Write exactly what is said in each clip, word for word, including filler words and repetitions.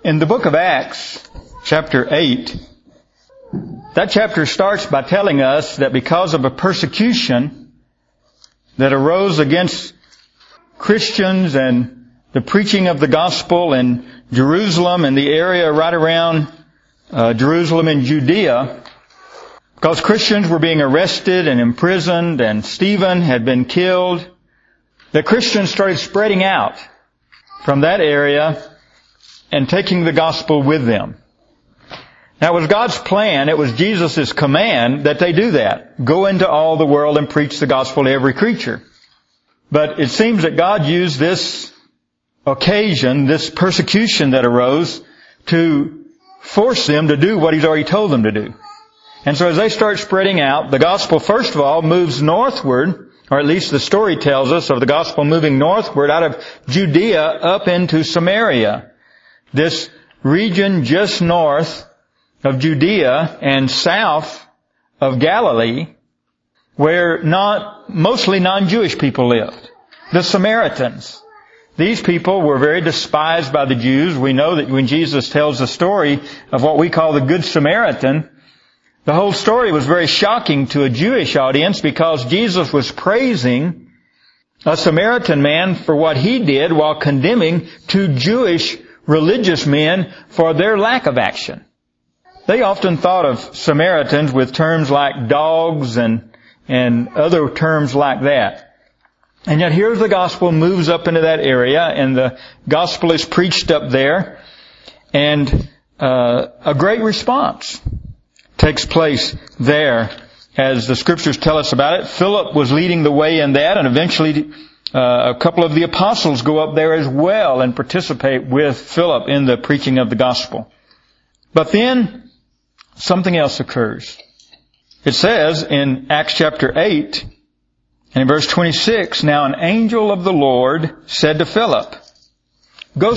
In the book of Acts, chapter eight, that chapter starts by telling us that because of a persecution that arose against Christians and the preaching of the gospel in Jerusalem and the area right around uh, Jerusalem and Judea, because Christians were being arrested and imprisoned and Stephen had been killed, the Christians started spreading out from that area and taking the gospel with them. Now, it was God's plan, it was Jesus' command that they do that. Go into all the world and preach the gospel to every creature. But it seems that God used this occasion, this persecution that arose, to force them to do what He's already told them to do. And so as they start spreading out, the gospel, first of all, moves northward, or at least the story tells us of the gospel moving northward out of Judea up into Samaria. This region just north of Judea and south of Galilee, where not, mostly non-Jewish people lived. The Samaritans. These people were very despised by the Jews. We know that when Jesus tells the story of what we call the Good Samaritan, the whole story was very shocking to a Jewish audience because Jesus was praising a Samaritan man for what he did while condemning two Jewish religious men for their lack of action. They often thought of Samaritans with terms like dogs and, and other terms like that. And yet here the gospel moves up into that area and the gospel is preached up there and uh, a great response takes place there as the scriptures tell us about it. Philip was leading the way in that, and eventually uh, a couple of the apostles go up there as well and participate with Philip in the preaching of the gospel. But then something else occurs. It says in Acts chapter eight, and in verse twenty-six, "Now an angel of the Lord said to Philip, go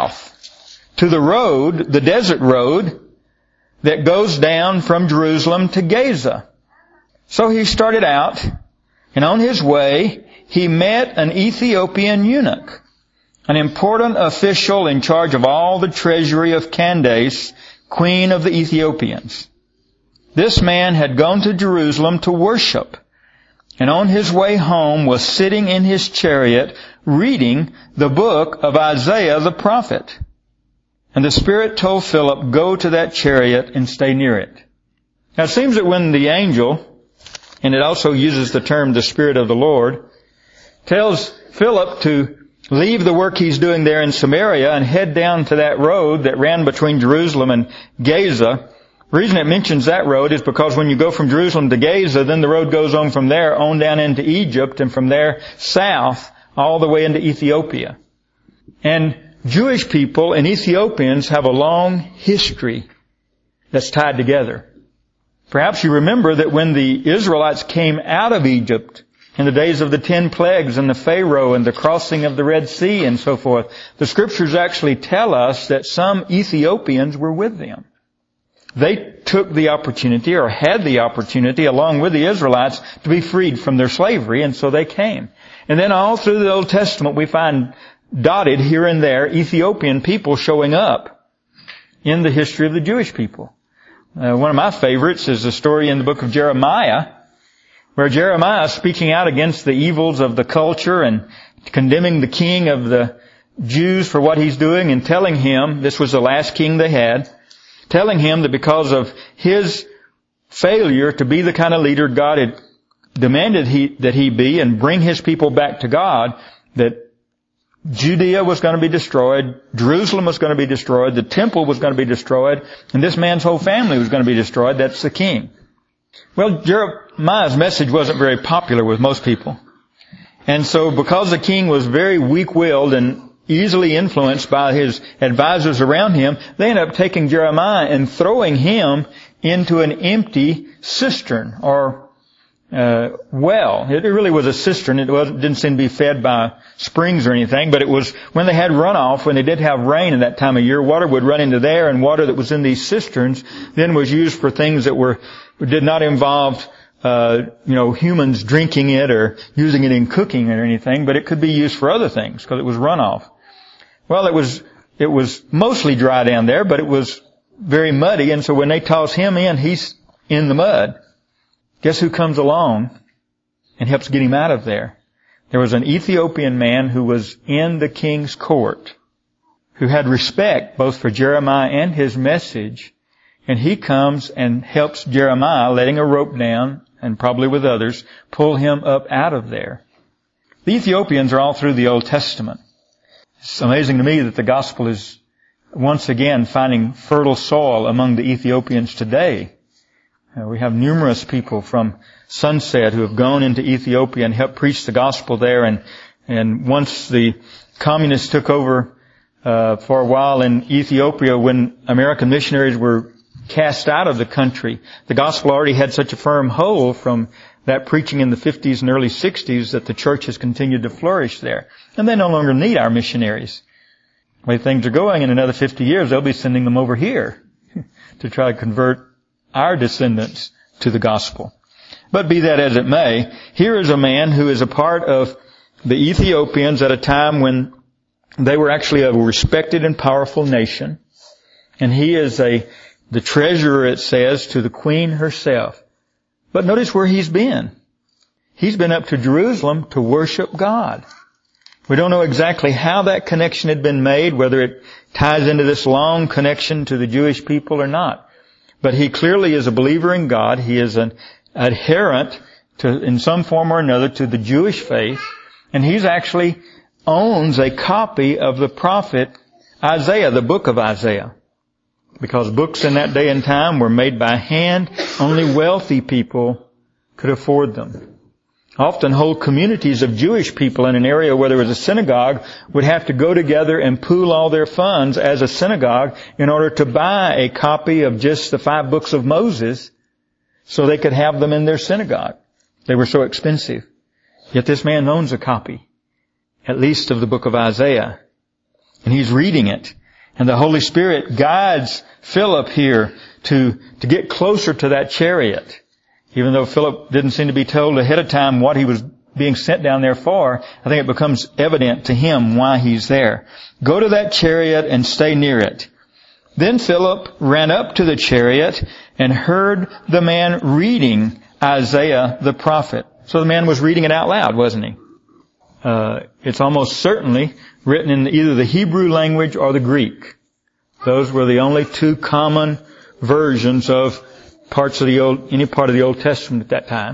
south to the road, the desert road, that goes down from Jerusalem to Gaza." So he started out, and on his way, he met an Ethiopian eunuch, an important official in charge of all the treasury of Candace, queen of the Ethiopians. This man had gone to Jerusalem to worship, and on his way home was sitting in his chariot reading the book of Isaiah the prophet. And the Spirit told Philip, go to that chariot and stay near it. Now it seems that when the angel, and it also uses the term the Spirit of the Lord, tells Philip to leave the work he's doing there in Samaria and head down to that road that ran between Jerusalem and Gaza. The reason it mentions that road is because when you go from Jerusalem to Gaza, then the road goes on from there on down into Egypt and from there south all the way into Ethiopia. And Jewish people and Ethiopians have a long history that's tied together. Perhaps you remember that when the Israelites came out of Egypt in the days of the ten plagues and the Pharaoh and the crossing of the Red Sea and so forth, the scriptures actually tell us that some Ethiopians were with them. They took the opportunity or had the opportunity along with the Israelites to be freed from their slavery, and so they came. And then all through the Old Testament we find dotted here and there Ethiopian people showing up in the history of the Jewish people. Uh, one of my favorites is the story in the book of Jeremiah, where Jeremiah is speaking out against the evils of the culture and condemning the king of the Jews for what he's doing and telling him, this was the last king they had, telling him that because of his failure to be the kind of leader God had demanded he, that he be and bring his people back to God, that Judea was going to be destroyed, Jerusalem was going to be destroyed, the temple was going to be destroyed, and this man's whole family was going to be destroyed. That's the king. Well, Jeremiah's message wasn't very popular with most people. And so because the king was very weak-willed and easily influenced by his advisors around him, they ended up taking Jeremiah and throwing him into an empty cistern or Uh, well, it really was a cistern. It wasn't, didn't seem to be fed by springs or anything, but it was when they had runoff, when they did have rain in that time of year, water would run into there, and water that was in these cisterns then was used for things that were, did not involve, uh, you know, humans drinking it or using it in cooking or anything, but it could be used for other things because it was runoff. Well, it was, it was mostly dry down there, but it was very muddy. And so when they toss him in, he's in the mud. Guess who comes along and helps get him out of there? There was an Ethiopian man who was in the king's court, who had respect both for Jeremiah and his message. And he comes and helps Jeremiah, letting a rope down, and probably with others, pull him up out of there. The Ethiopians are all through the Old Testament. It's amazing to me that the gospel is once again finding fertile soil among the Ethiopians today. Uh, we have numerous people from Sunset who have gone into Ethiopia and helped preach the gospel there. And, and once the communists took over uh, for a while in Ethiopia, when American missionaries were cast out of the country, the gospel already had such a firm hold from that preaching in the fifties and early sixties that the church has continued to flourish there. And they no longer need our missionaries. The way things are going, in another fifty years, they'll be sending them over here to try to convert our descendants to the gospel. But be that as it may, here is a man who is a part of the Ethiopians at a time when they were actually a respected and powerful nation. And he is a the treasurer, it says, to the queen herself. But notice where he's been. He's been up to Jerusalem to worship God. We don't know exactly how that connection had been made, whether it ties into this long connection to the Jewish people or not. But he clearly is a believer in God. He is an adherent to, in some form or another, to the Jewish faith. And he's actually owns a copy of the prophet Isaiah, the book of Isaiah. Because books in that day and time were made by hand, only wealthy people could afford them. Often whole communities of Jewish people in an area where there was a synagogue would have to go together and pool all their funds as a synagogue in order to buy a copy of just the five books of Moses so they could have them in their synagogue. They were so expensive. Yet this man owns a copy, at least of the book of Isaiah. And he's reading it. And the Holy Spirit guides Philip here to, to get closer to that chariot. Even though Philip didn't seem to be told ahead of time what he was being sent down there for, I think it becomes evident to him why he's there. Go to that chariot and stay near it. Then Philip ran up to the chariot and heard the man reading Isaiah the prophet. So the man was reading it out loud, wasn't he? Uh, it's almost certainly written in either the Hebrew language or the Greek. Those were the only two common versions of parts of the old, any part of the Old Testament at that time.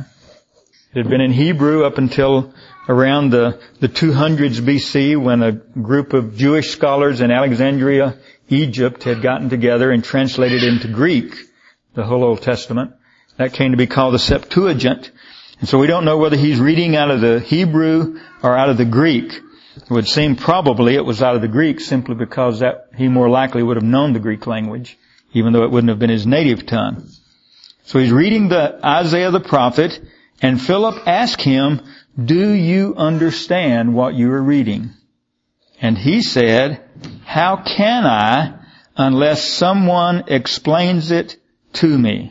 It had been in Hebrew up until around the, the two hundreds B C when a group of Jewish scholars in Alexandria, Egypt had gotten together and translated into Greek the whole Old Testament. That came to be called the Septuagint. And so we don't know whether he's reading out of the Hebrew or out of the Greek. It would seem probably it was out of the Greek simply because that he more likely would have known the Greek language, even though it wouldn't have been his native tongue. So he's reading the Isaiah the prophet, and Philip asked him, "Do you understand what you are reading?" And he said, "How can I unless someone explains it to me?"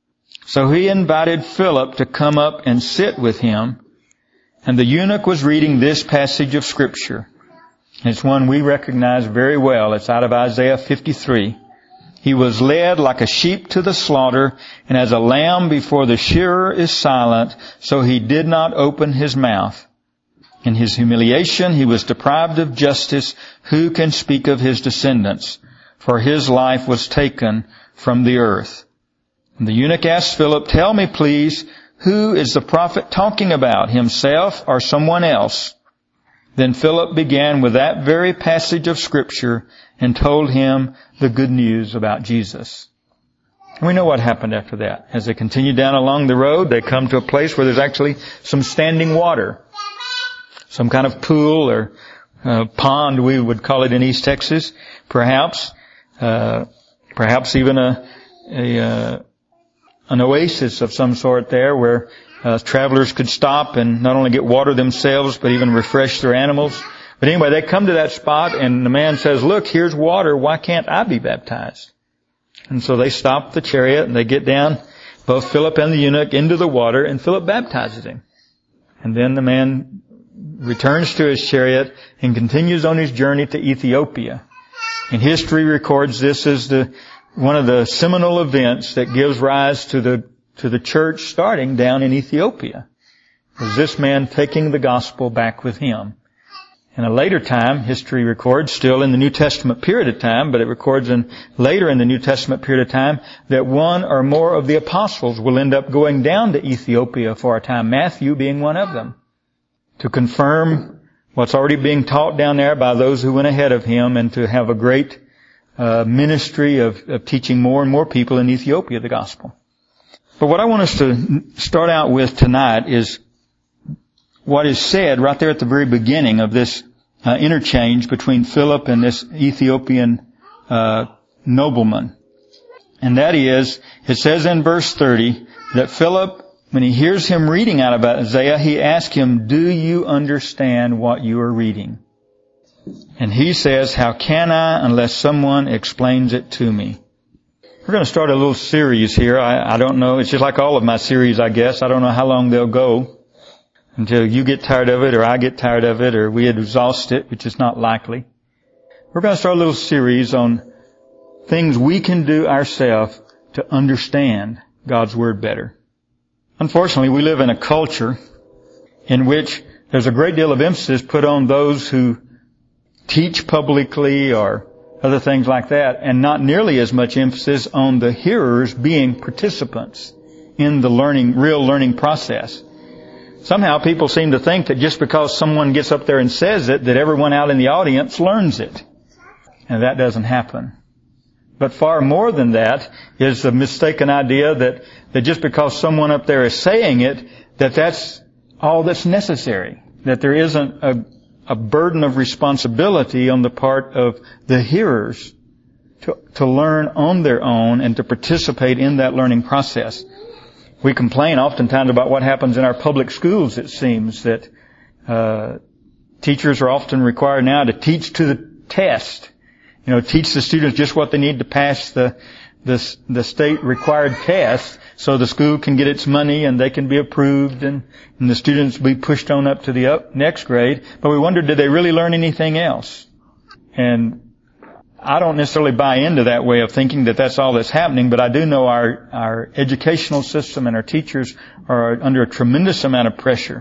So he invited Philip to come up and sit with him. And the eunuch was reading this passage of Scripture. It's one we recognize very well. It's out of Isaiah fifty-three. He was led like a sheep to the slaughter, and as a lamb before the shearer is silent, so he did not open his mouth. In his humiliation he was deprived of justice. Who can speak of his descendants? For his life was taken from the earth. And the eunuch asked Philip, "Tell me, please, who is the prophet talking about, himself or someone else?" Then Philip began with that very passage of Scripture and told him the good news about Jesus. And we know what happened after that. As they continue down along the road, they come to a place where there's actually some standing water. Some kind of pool or uh, pond, we would call it in East Texas, perhaps. Uh, perhaps even a, a uh, an oasis of some sort there where uh, travelers could stop and not only get water themselves, but even refresh their animals. But anyway, they come to that spot and the man says, "Look, here's water. Why can't I be baptized?" And so they stop the chariot and they get down, both Philip and the eunuch, into the water, and Philip baptizes him. And then the man returns to his chariot and continues on his journey to Ethiopia. And history records this as the one of the seminal events that gives rise to the to the church starting down in Ethiopia. Was this man taking the gospel back with him? In a later time, history records, still in the New Testament period of time, but it records in later in the New Testament period of time, that one or more of the apostles will end up going down to Ethiopia for a time, Matthew being one of them, to confirm what's already being taught down there by those who went ahead of him, and to have a great uh, ministry of, of teaching more and more people in Ethiopia the gospel. But what I want us to start out with tonight is what is said right there at the very beginning of this uh, interchange between Philip and this Ethiopian uh, nobleman. And that is, it says in verse thirty that Philip, when he hears him reading out of Isaiah, he asks him, "Do you understand what you are reading?" And he says, "How can I unless someone explains it to me?" We're going to start a little series here. I, I don't know. It's just like all of my series, I guess. I don't know how long they'll go until you get tired of it, or I get tired of it, or we exhaust it, which is not likely. We're going to start a little series on things we can do ourselves to understand God's Word better. Unfortunately, we live in a culture in which there's a great deal of emphasis put on those who teach publicly or other things like that, and not nearly as much emphasis on the hearers being participants in the learning, real learning process. Somehow people seem to think that just because someone gets up there and says it, that everyone out in the audience learns it. And that doesn't happen. But far more than that is the mistaken idea that, that just because someone up there is saying it, that that's all that's necessary. That there isn't a, a burden of responsibility on the part of the hearers to, to learn on their own and to participate in that learning process. We complain oftentimes about what happens in our public schools, it seems, that uh teachers are often required now to teach to the test. You know, teach the students just what they need to pass the the, the state required test so the school can get its money and they can be approved, and, and the students be pushed on up to the up next grade. But we wonder, did they really learn anything else? And I don't necessarily buy into that way of thinking that that's all that's happening, but I do know our, our educational system and our teachers are under a tremendous amount of pressure,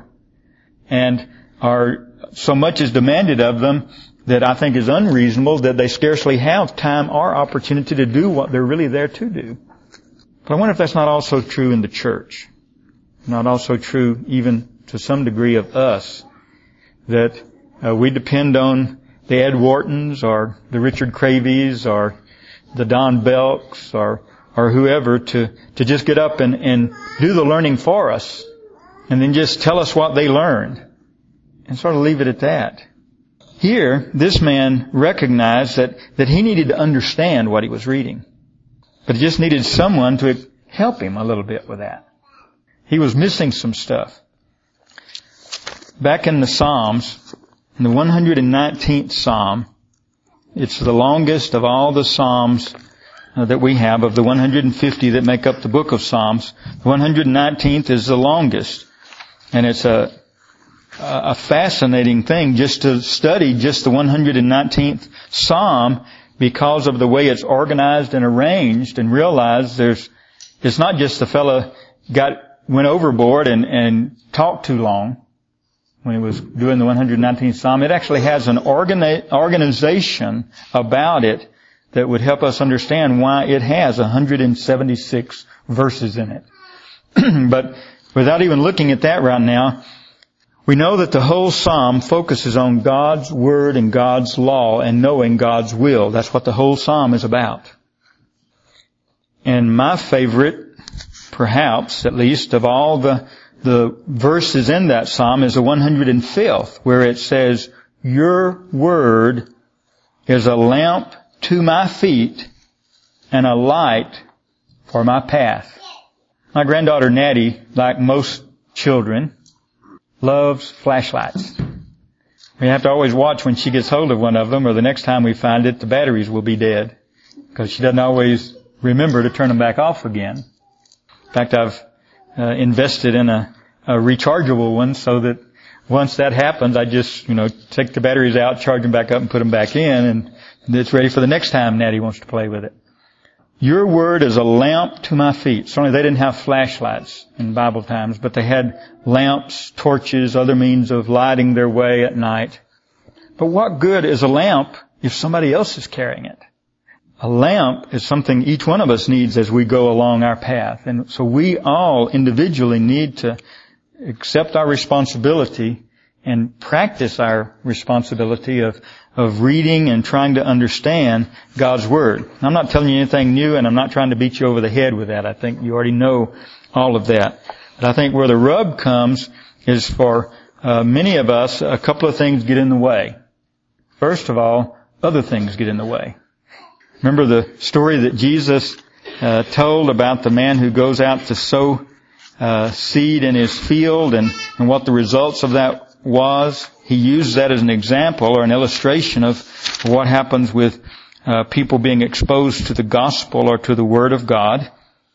and are so much is demanded of them that I think is unreasonable, that they scarcely have time or opportunity to do what they're really there to do. But I wonder if that's not also true in the church, not also true even to some degree of us, that uh, we depend on the Ed Whartons or the Richard Cravies or the Don Belks or or whoever to to just get up and, and do the learning for us, and then just tell us what they learned and sort of leave it at that. Here, this man recognized that, that he needed to understand what he was reading, but he just needed someone to help him a little bit with that. He was missing some stuff. Back in the Psalms, in the one hundred nineteenth Psalm, it's the longest of all the Psalms uh, that we have, of the one hundred fifty that make up the book of Psalms. The one hundred nineteenth is the longest. And it's a, a fascinating thing just to study just the one hundred nineteenth Psalm, because of the way it's organized and arranged, and realize there's, it's not just the fellow got, went overboard and, and talked too long when he was doing the one hundred nineteenth Psalm. It actually has an organi- organization about it that would help us understand why it has one hundred seventy-six verses in it. But without even looking at that right now, we know that the whole Psalm focuses on God's Word and God's law and knowing God's will. That's what the whole Psalm is about. And my favorite, perhaps, at least, of all the The verses in that Psalm is the one hundred fifth, where it says, "Your word is a lamp to my feet and a light for my path." My granddaughter Natty, like most children, loves flashlights. We have to always watch when she gets hold of one of them, or the next time we find it, the batteries will be dead, because she doesn't always remember to turn them back off again. In fact, I've Uh, invested in a, a rechargeable one, so that once that happens, I just, you know, take the batteries out, charge them back up, and put them back in, and It's ready for the next time Natty wants to play with it. Your word is a lamp to my feet. Certainly they didn't have flashlights in Bible times, but they had lamps, torches, other means of lighting their way at night. But what good is a lamp if somebody else is carrying it? A lamp is something each one of us needs as we go along our path. And so we all individually need to accept our responsibility and practice our responsibility of, of reading and trying to understand God's Word. I'm not telling you anything new, and I'm not trying to beat you over the head with that. I think you already know all of that. But I think where the rub comes is for uh, many of us, a couple of things get in the way. First of all, other things get in the way. Remember the story that Jesus uh, told about the man who goes out to sow uh, seed in his field and, and what the results of that was. He used that as an example or an illustration of what happens with uh, people being exposed to the gospel or to the Word of God.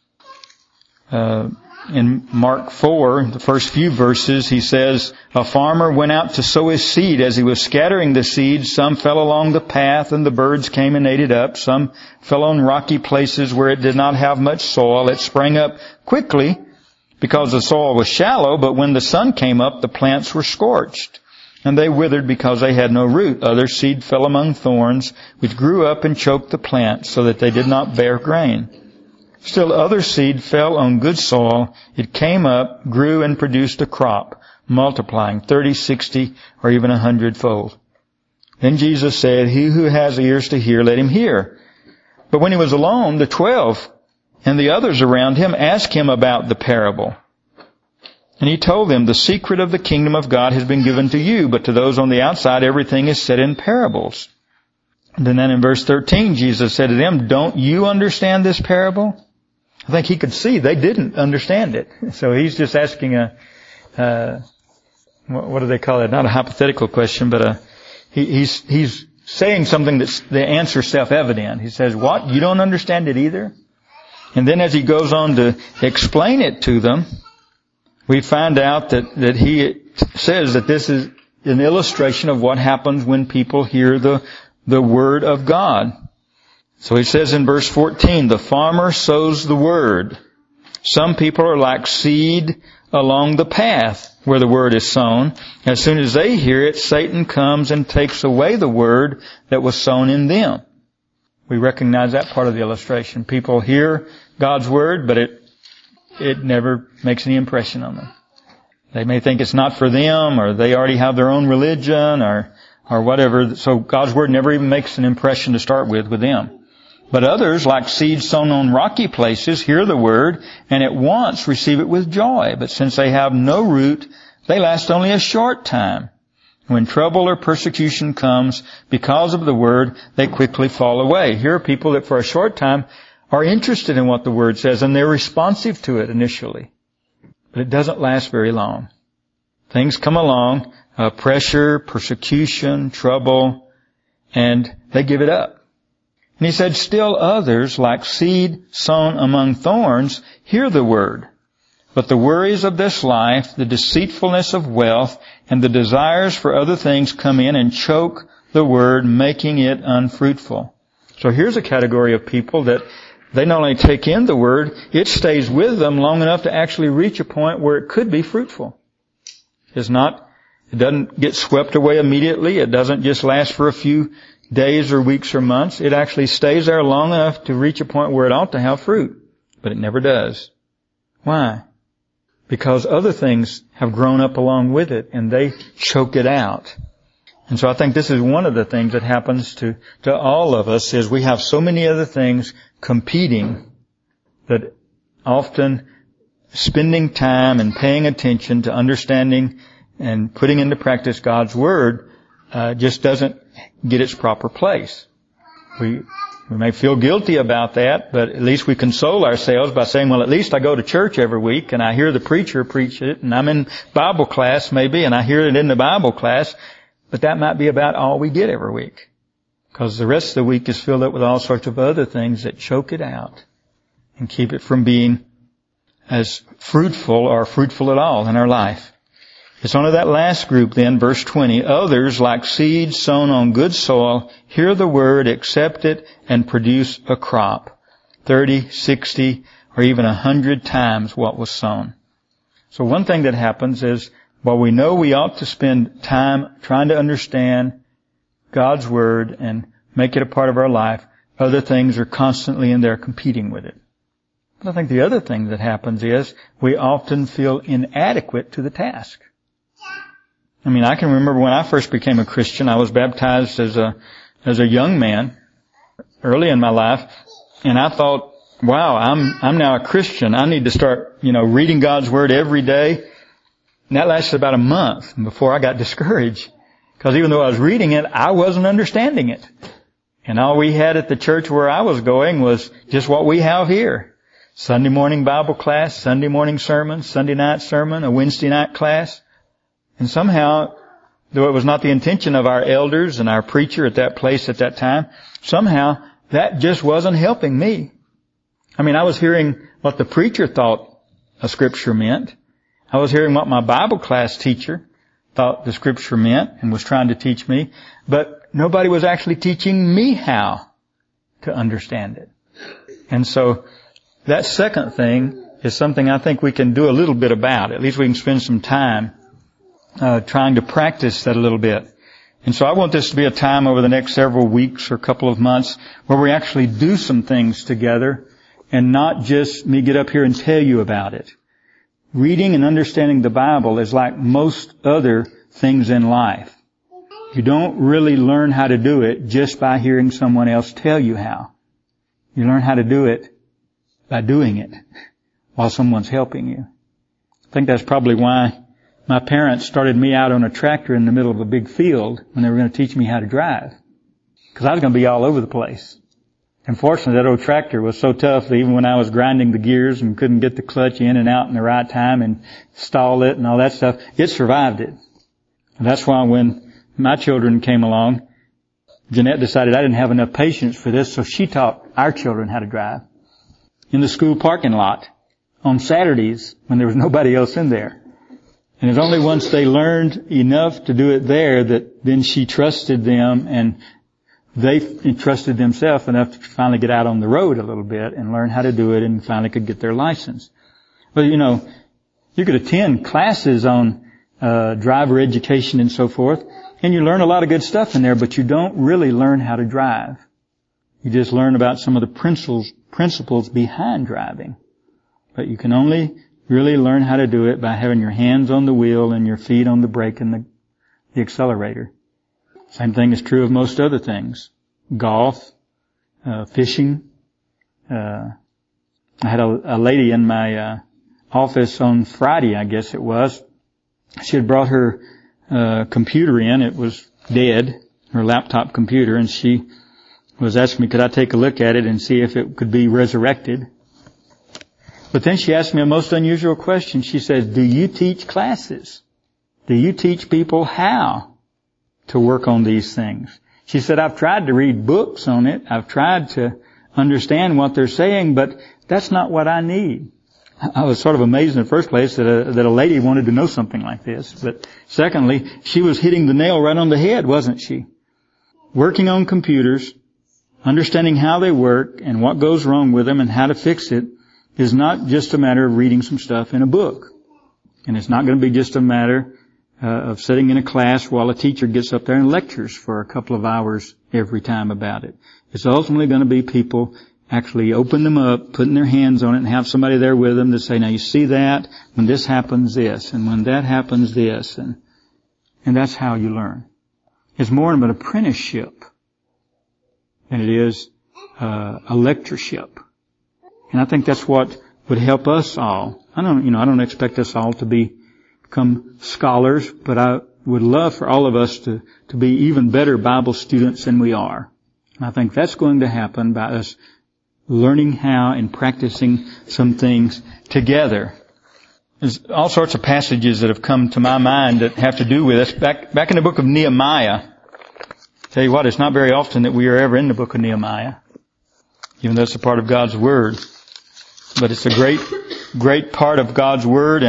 Uh, in Mark four, the first few verses, he says, a farmer went out to sow his seed. As he was scattering the seed, some fell along the path and the birds came and ate it up. Some fell on rocky places where it did not have much soil. It sprang up quickly because the soil was shallow, but when the sun came up, the plants were scorched, and they withered because they had no root. Other seed fell among thorns, which grew up and choked the plants, so that they did not bear grain. Still other seed fell on good soil. It came up, grew, and produced a crop, multiplying thirty, sixty, or even a hundredfold. Then Jesus said, he who has ears to hear, let him hear. But when he was alone, the twelve and the others around him asked him about the parable. And he told them, the secret of the kingdom of God has been given to you, but to those on the outside everything is said in parables. And then in verse thirteen, Jesus said to them, don't you understand this parable? I think he could see they didn't understand it. So he's just asking a, uh, what do they call it? Not a hypothetical question, but a, he, he's, he's saying something that's the answer self-evident. He says, what? You don't understand it either? And then as he goes on to explain it to them, we find out that, that he says that this is an illustration of what happens when people hear the, the Word of God. So he says in verse fourteen, the farmer sows the Word. Some people are like seed along the path where the Word is sown. As soon as they hear it, Satan comes and takes away the Word that was sown in them. We recognize that part of the illustration. People hear God's Word, but it it never makes any impression on them. They may think it's not for them, or they already have their own religion, or or whatever. So God's Word never even makes an impression to start with with them. But others, like seeds sown on rocky places, hear the Word and at once receive it with joy. But since they have no root, they last only a short time. When trouble or persecution comes because of the Word, they quickly fall away. Here are people that for a short time are interested in what the Word says, and they're responsive to it initially. But it doesn't last very long. Things come along, uh, pressure, persecution, trouble, and they give it up. And he said, still others, like seed sown among thorns, hear the Word. But the worries of this life, the deceitfulness of wealth, and the desires for other things come in and choke the Word, making it unfruitful. So here's a category of people that they not only take in the Word, it stays with them long enough to actually reach a point where it could be fruitful. It's not, it doesn't get swept away immediately. It doesn't just last for a few days or weeks or months. It actually stays there long enough to reach a point where it ought to have fruit. But it never does. Why? Because other things have grown up along with it and they choke it out. And so I think this is one of the things that happens to, to all of us is we have so many other things competing that often spending time and paying attention to understanding and putting into practice God's Word uh, just doesn't get its proper place. We we may feel guilty about that, but at least we console ourselves by saying, well, at least I go to church every week and I hear the preacher preach it, and I'm in Bible class maybe and I hear it in the Bible class, but that might be about all we get every week. Because the rest of the week is filled up with all sorts of other things that choke it out and keep it from being as fruitful or fruitful at all in our life. It's only that last group then, verse twenty. Others, like seeds sown on good soil, hear the word, accept it, and produce a crop. Thirty, sixty, or even a hundred times what was sown. So one thing that happens is, while we know we ought to spend time trying to understand God's word and make it a part of our life, other things are constantly in there competing with it. But I think the other thing that happens is we often feel inadequate to the task. I mean, I can remember when I first became a Christian, I was baptized as a, as a young man early in my life, and I thought, wow, I'm, I'm now a Christian. I need to start, you know, reading God's Word every day. And that lasted about a month before I got discouraged. Because even though I was reading it, I wasn't understanding it. And all we had at the church where I was going was just what we have here. Sunday morning Bible class, Sunday morning sermon, Sunday night sermon, a Wednesday night class. And somehow, though it was not the intention of our elders and our preacher at that place at that time, somehow that just wasn't helping me. I mean, I was hearing what the preacher thought a scripture meant. I was hearing what my Bible class teacher thought the scripture meant and was trying to teach me, but nobody was actually teaching me how to understand it. And so that second thing is something I think we can do a little bit about. At least we can spend some time uh trying to practice that a little bit. And so I want this to be a time over the next several weeks or couple of months where we actually do some things together and not just me get up here and tell you about it. Reading and understanding the Bible is like most other things in life. You don't really learn how to do it just by hearing someone else tell you how. You learn how to do it by doing it while someone's helping you. I think that's probably why my parents started me out on a tractor in the middle of a big field when they were going to teach me how to drive. Because I was going to be all over the place. And fortunately, that old tractor was so tough that even when I was grinding the gears and couldn't get the clutch in and out in the right time and stall it and all that stuff, it survived it. And that's why when my children came along, Jeanette decided I didn't have enough patience for this, so she taught our children how to drive in the school parking lot on Saturdays when there was nobody else in there. And it's only once they learned enough to do it there that then she trusted them and they entrusted themselves enough to finally get out on the road a little bit and learn how to do it and finally could get their license. But, you know, you could attend classes on uh driver education and so forth, and you learn a lot of good stuff in there, but you don't really learn how to drive. You just learn about some of the principles principles behind driving. But you can only really learn how to do it by having your hands on the wheel and your feet on the brake and the, the accelerator. Same thing is true of most other things. Golf, uh, fishing. Uh, I had a, a lady in my uh, office on Friday, I guess it was. She had brought her uh, computer in. It was dead, her laptop computer, and she was asking me, could I take a look at it and see if it could be resurrected? But then she asked me a most unusual question. She says, do you teach classes? Do you teach people how to work on these things? She said, I've tried to read books on it. I've tried to understand what they're saying, but that's not what I need. I was sort of amazed in the first place that a, that a lady wanted to know something like this. But secondly, she was hitting the nail right on the head, wasn't she? Working on computers, understanding how they work and what goes wrong with them and how to fix it is not just a matter of reading some stuff in a book. And it's not going to be just a matter uh, of sitting in a class while a teacher gets up there and lectures for a couple of hours every time about it. It's ultimately going to be people actually open them up, putting their hands on it, and have somebody there with them to say, now you see that? When this happens, this. And when that happens, this. And, and that's how you learn. It's more of an apprenticeship than it is uh, a lectureship. And I think that's what would help us all. I don't, you know, I don't expect us all to be, become scholars, but I would love for all of us to, to be even better Bible students than we are. And I think that's going to happen by us learning how and practicing some things together. There's all sorts of passages that have come to my mind that have to do with us. Back, back in the book of Nehemiah, tell you what, it's not very often that we are ever in the book of Nehemiah, even though it's a part of God's Word. But it's a great, great part of God's Word, and,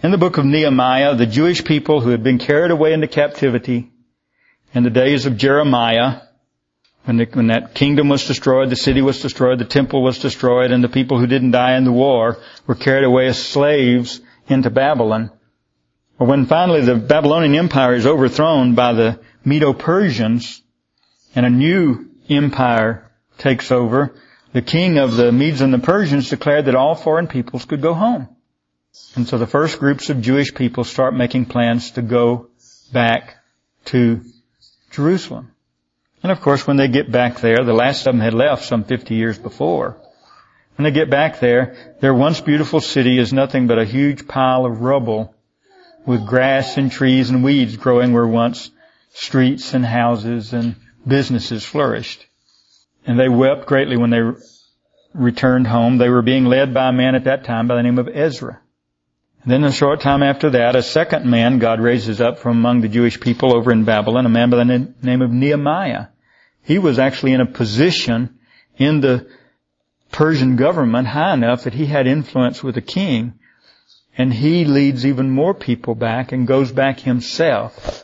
in the book of Nehemiah, the Jewish people who had been carried away into captivity in the days of Jeremiah, when, the, when that kingdom was destroyed, the city was destroyed, the temple was destroyed, and the people who didn't die in the war were carried away as slaves into Babylon. But when finally the Babylonian Empire is overthrown by the Medo-Persians and a new empire takes over, the king of the Medes and the Persians declared that all foreign peoples could go home. And so the first groups of Jewish people start making plans to go back to Jerusalem. And of course, when they get back there, the last of them had left some fifty years before. When they get back there, their once beautiful city is nothing but a huge pile of rubble with grass and trees and weeds growing where once streets and houses and businesses flourished. And they wept greatly when they returned home. They were being led by a man at that time by the name of Ezra. And then a short time after that, a second man God raises up from among the Jewish people over in Babylon, a man by the name of Nehemiah. He was actually in a position in the Persian government high enough that he had influence with the king, and he leads even more people back and goes back himself.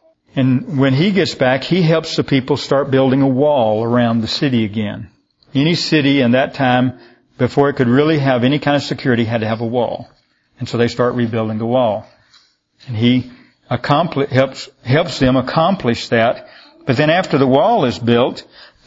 And when he gets back, he helps the people start building a wall around the city again. Any city in that time, before it could really have any kind of security, had to have a wall. And so they start rebuilding the wall. And he accompli- helps, helps them accomplish that. But then after the wall is built,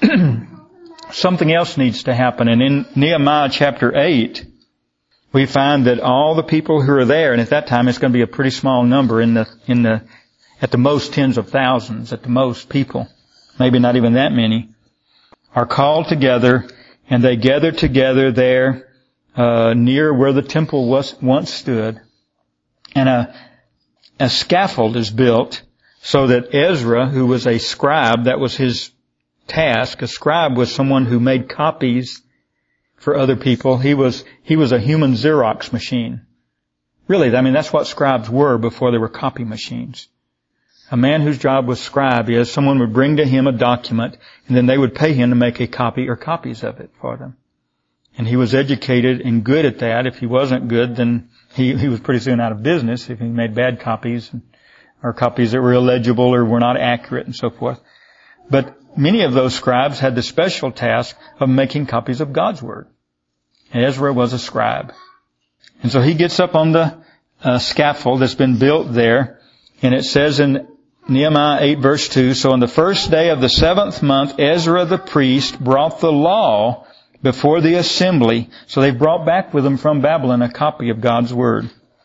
something else needs to happen. And in Nehemiah chapter eight, we find that all the people who are there, and at that time it's going to be a pretty small number, in the, in the, at the most tens of thousands, at the most people, maybe not even that many, are called together, and they gather together there Uh, near where the temple was once stood, and a, a scaffold is built so that Ezra, who was a scribe, that was his task. A scribe was someone who made copies for other people. He was he was a human Xerox machine. Really, I mean, that's what scribes were before there were copy machines. A man whose job was scribe is someone would bring to him a document, and then they would pay him to make a copy or copies of it for them. And he was educated and good at that. If he wasn't good, then he, he was pretty soon out of business if he made bad copies, or copies that were illegible or were not accurate and so forth. But many of those scribes had the special task of making copies of God's Word. And Ezra was a scribe. And so he gets up on the uh, scaffold that's been built there, and it says in Nehemiah eight verse two, "So on the first day of the seventh month, Ezra the priest brought the law before the assembly." So they've brought back with them from Babylon a copy of God's Word.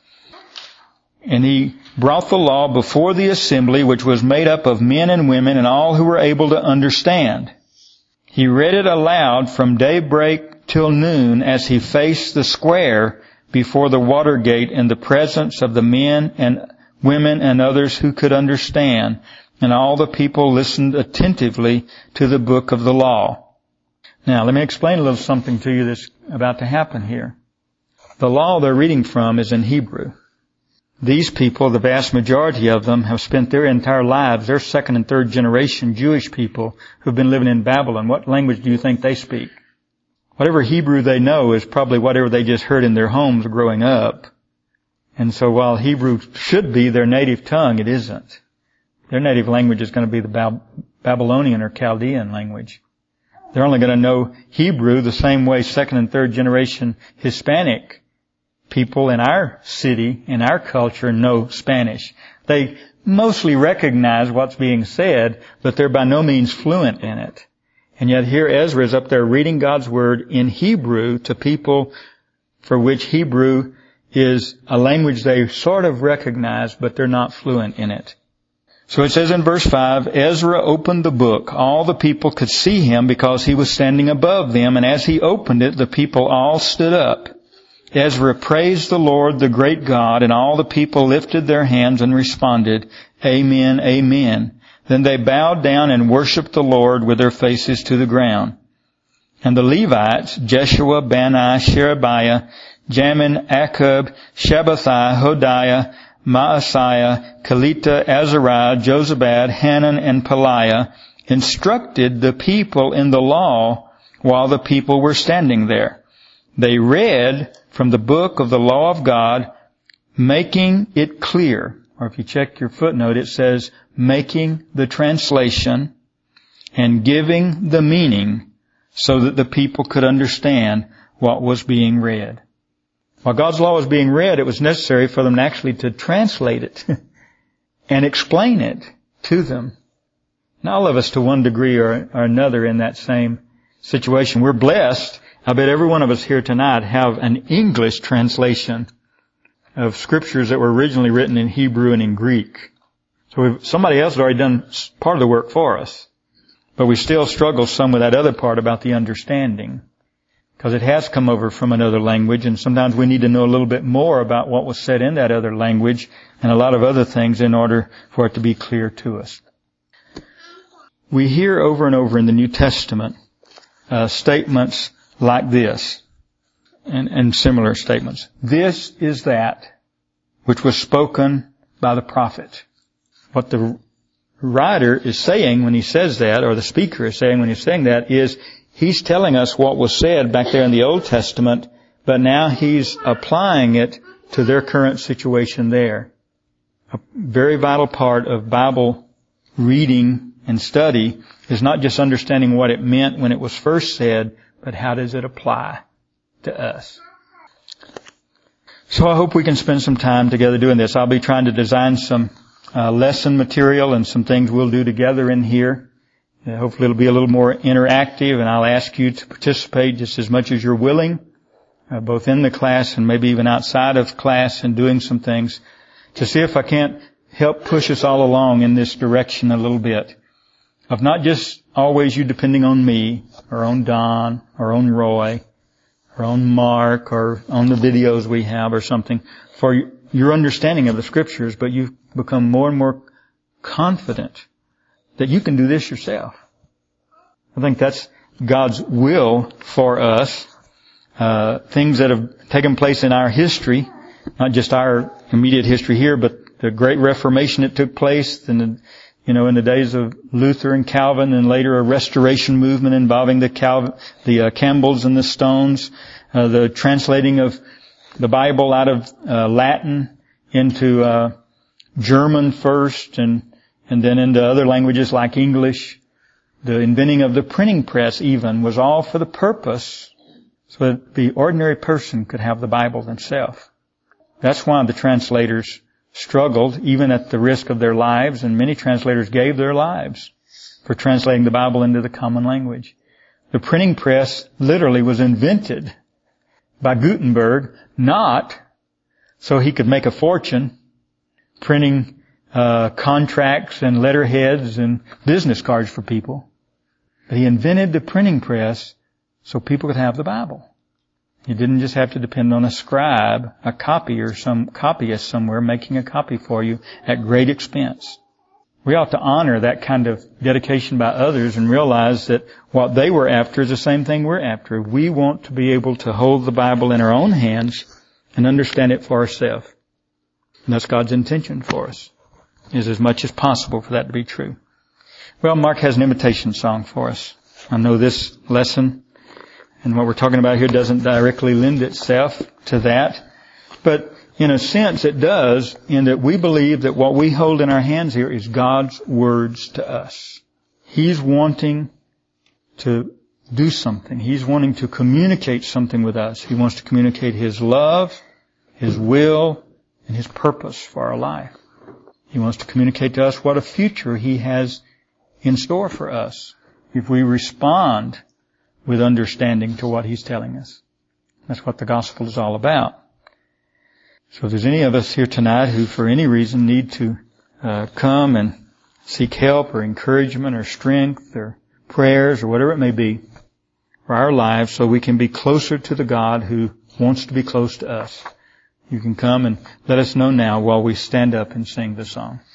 And he brought the law before the assembly, which was made up of men and women and all who were able to understand. He read it aloud from daybreak till noon as he faced the square before the water gate in the presence of the men and women and others who could understand. And all the people listened attentively to the book of the law. Now, let me explain a little something to you that's about to happen here. The law they're reading from is in Hebrew. These people, the vast majority of them, have spent their entire lives, they're second and third generation Jewish people who've been living in Babylon. What language do you think they speak? Whatever Hebrew they know is probably whatever they just heard in their homes growing up. And so while Hebrew should be their native tongue, it isn't. Their native language is going to be the Bab- Babylonian or Chaldean language. They're only going to know Hebrew the same way second and third generation Hispanic people in our city, in our culture, know Spanish. They mostly recognize what's being said, but they're by no means fluent in it. And yet here Ezra is up there reading God's Word in Hebrew to people for which Hebrew is a language they sort of recognize, but they're not fluent in it. So it says in verse five, "Ezra opened the book. All the people could see him because he was standing above them. And as he opened it, the people all stood up. Ezra praised the Lord, the great God, and all the people lifted their hands and responded, 'Amen, amen.' Then they bowed down and worshipped the Lord with their faces to the ground. And the Levites, Jeshua, Bani, Sherebiah, Jamin, Akub, Shabbathai, Hodiah, Maaseiah, Kelita, Azariah, Jozabad, Hanan, and Peliah instructed the people in the law while the people were standing there. They read from the book of the law of God making it clear. Or if you check your footnote, it says, making the translation and giving the meaning so that the people could understand what was being read. While God's law was being read, it was necessary for them actually to translate it and explain it to them. And all of us to one degree or, or another in that same situation. We're blessed. I bet every one of us here tonight have an English translation of scriptures that were originally written in Hebrew and in Greek. So we've, somebody else has already done part of the work for us. But we still struggle some with that other part about the understanding. Because it has come over from another language, and sometimes we need to know a little bit more about what was said in that other language and a lot of other things in order for it to be clear to us. We hear over and over in the New Testament uh, statements like this and, and similar statements. This is that which was spoken by the prophet. What the writer is saying when he says that, or the speaker is saying when he's saying that, is he's telling us what was said back there in the Old Testament, but now he's applying it to their current situation there. A very vital part of Bible reading and study is not just understanding what it meant when it was first said, but how does it apply to us. So I hope we can spend some time together doing this. I'll be trying to design some uh, lesson material and some things we'll do together in here. Uh, hopefully it'll be a little more interactive, and I'll ask you to participate just as much as you're willing, uh, both in the class and maybe even outside of class, in doing some things to see if I can't help push us all along in this direction a little bit. Of not just always you depending on me, or on Don, or on Roy, or on Mark, or on the videos we have or something, for your understanding of the Scriptures, but you've become more and more confident that you can do this yourself. I think that's God's will for us. Uh, things that have taken place in our history, not just our immediate history here, but the great Reformation that took place in the, you know, in the days of Luther and Calvin, and later a Restoration movement involving the Cal- the uh, Campbells and the Stones, uh, the translating of the Bible out of uh, Latin into uh, German first, and and then into other languages like English. The inventing of the printing press even was all for the purpose so that the ordinary person could have the Bible themselves. That's why the translators struggled, even at the risk of their lives, and many translators gave their lives for translating the Bible into the common language. The printing press literally was invented by Gutenberg, not so he could make a fortune printing uh contracts and letterheads and business cards for people. But he invented the printing press so people could have the Bible. He didn't just have to depend on a scribe, a copy, or some copyist somewhere making a copy for you at great expense. We ought to honor that kind of dedication by others and realize that what they were after is the same thing we're after. We want to be able to hold the Bible in our own hands and understand it for ourselves. And that's God's intention for us, is as much as possible for that to be true. Well, Mark has an invitation song for us. I know this lesson and what we're talking about here doesn't directly lend itself to that, but in a sense it does, in that we believe that what we hold in our hands here is God's words to us. He's wanting to do something. He's wanting to communicate something with us. He wants to communicate His love, His will, and His purpose for our life. He wants to communicate to us what a future He has in store for us if we respond with understanding to what He's telling us. That's what the gospel is all about. So if there's any of us here tonight who for any reason need to uh, come and seek help or encouragement or strength or prayers or whatever it may be for our lives so we can be closer to the God who wants to be close to us, you can come and let us know now while we stand up and sing the song.